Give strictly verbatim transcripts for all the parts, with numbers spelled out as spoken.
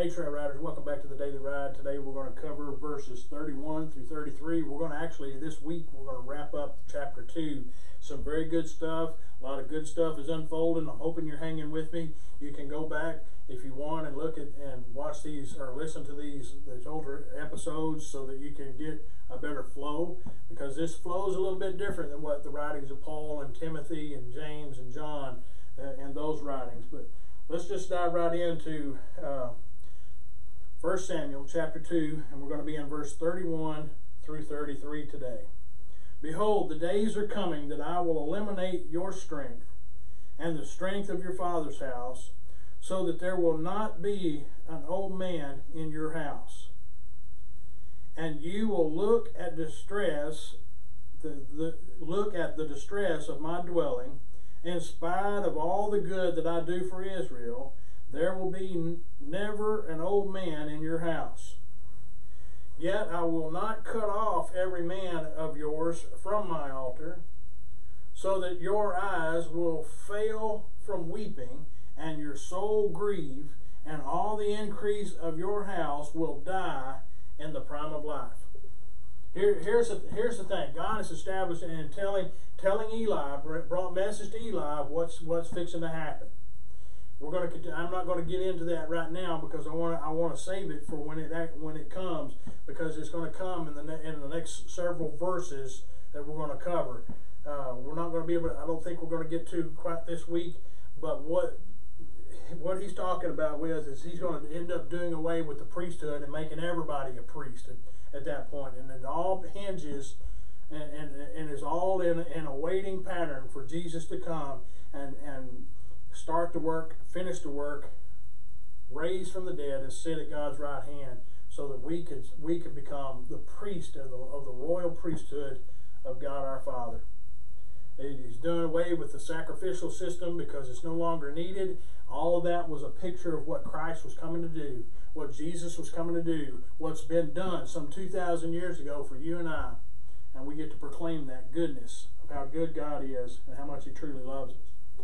Hey Trail Riders, welcome back to the Daily Ride. Today we're going to cover verses thirty-one through thirty-three. We're going to actually, this week, we're going to wrap up chapter two. Some very good stuff. A lot of good stuff is unfolding. I'm hoping you're hanging with me. You can go back if you want and look at and watch these or listen to these, these older episodes so that you can get a better flow, because this flow is a little bit different than what the writings of Paul and Timothy and James and John uh, and those writings. But let's just dive right into uh, First Samuel chapter two, and we're going to be in verse thirty-one through thirty-three today. Behold, the days are coming that I will eliminate your strength and the strength of your father's house, so that there will not be an old man in your house. And you will look at distress, the, the look at the distress of my dwelling, in spite of all the good that I do for Israel. There will be never an old man in your house. Yet I will not cut off every man of yours from my altar, so that your eyes will fail from weeping, and your soul grieve, and all the increase of your house will die in the prime of life. Here, here's, the, here's the thing. God is establishing and telling, telling Eli, brought message to Eli of what's, what's fixing to happen. We're going to. I'm not going to get into that right now because I want. I want to save it for when it when it comes, because it's going to come in the in the next several verses that we're going to cover. Uh, we're not going to be able to. I don't think we're going to get to quite this week. But what what he's talking about with is he's going to end up doing away with the priesthood and making everybody a priest at, at that point, and it all hinges and and, and is all in in a waiting pattern for Jesus to come and and. start the work, finish the work, raise from the dead, and sit at God's right hand, so that we could we could become the priest of the, of the royal priesthood of God our Father. He's doing away with the sacrificial system because it's no longer needed. All of that was a picture of what Christ was coming to do, what Jesus was coming to do, what's been done some two thousand years ago for you and I. And we get to proclaim that goodness of how good God is and how much He truly loves us.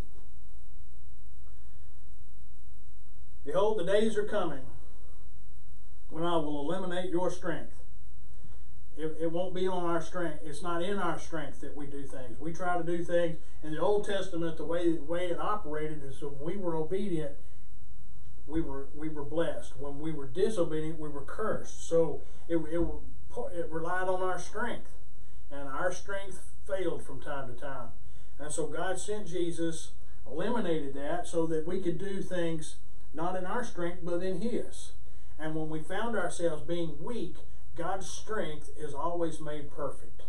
Behold, the days are coming when I will eliminate your strength. It, it won't be on our strength. It's not in our strength that we do things. We try to do things. In the Old Testament, the way, the way it operated is when we were obedient, we were we were blessed. When we were disobedient, we were cursed. So it, it, it relied on our strength. And our strength failed from time to time. And so God sent Jesus, eliminated that so that we could do things not in our strength, but in His. And when we found ourselves being weak, God's strength is always made perfect.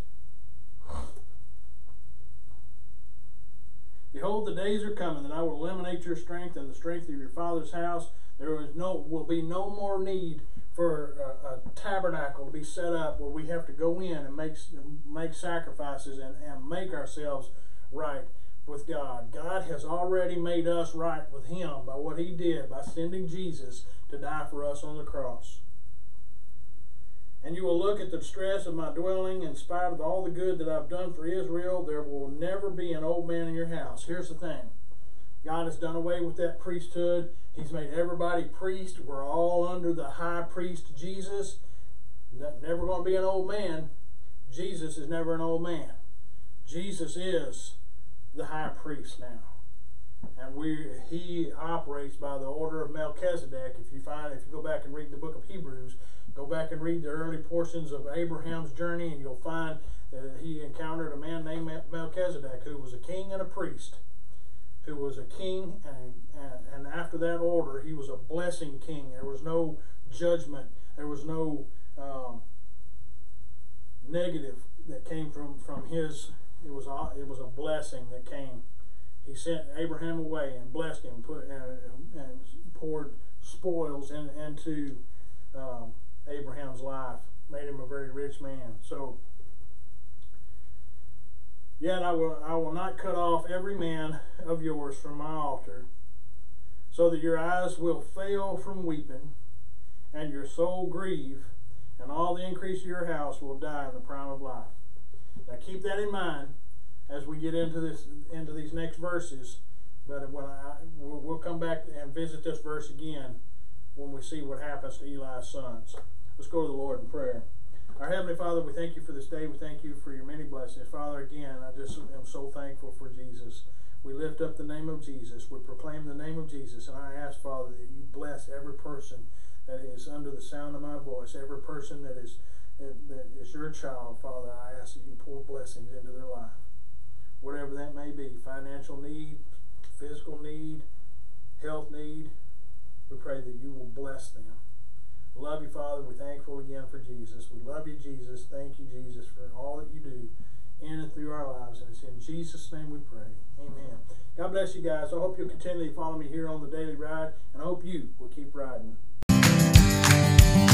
Behold, the days are coming that I will eliminate your strength and the strength of your father's house. There is no, will be no more need for a, a tabernacle to be set up where we have to go in and make, make sacrifices and, and make ourselves right with God. God has already made us right with Him by what He did by sending Jesus to die for us on the cross. And you will look at the distress of my dwelling. In spite of all the good that I've done for Israel, there will never be an old man in your house. Here's the thing. God has done away with that priesthood. He's made everybody priest. We're all under the high priest Jesus. Never going to be an old man. Jesus is never an old man. Jesus is the high priest now, and we he operates by the order of Melchizedek. If you find, if you go back and read the book of Hebrews, go back and read the early portions of Abraham's journey, and you'll find that he encountered a man named Melchizedek, who was a king and a priest, who was a king, and and, and after that order, he was a blessing king. There was no judgment. There was no um, negative that came from from his. It was a, it was a blessing that came. He sent Abraham away and blessed him, put and, and poured spoils in, into um, Abraham's life, made him a very rich man. So, yet I will I will not cut off every man of yours from my altar, so that your eyes will fail from weeping, and your soul grieve, and all the increase of your house will die in the prime of life. Now keep that in mind as we get into this into these next verses. But when I we'll, we'll come back and visit this verse again when we see what happens to Eli's sons. Let's go to the Lord in prayer. Our Heavenly Father, we thank you for this day. We thank you for your many blessings. Father, again, I just am so thankful for Jesus. We lift up the name of Jesus. We proclaim the name of Jesus. And I ask, Father, that you bless every person that is under the sound of my voice, every person that is that is your child. Father, I ask that you pour blessings into their life. Whatever that may be, financial need, physical need, health need, we pray that you will bless them. We love you, Father. We're thankful again for Jesus. We love you, Jesus. Thank you, Jesus, for all that you do in and through our lives. And it's in Jesus' name we pray. Amen. God bless you guys. I hope you'll continually follow me here on the Daily Ride, and I hope you will keep riding.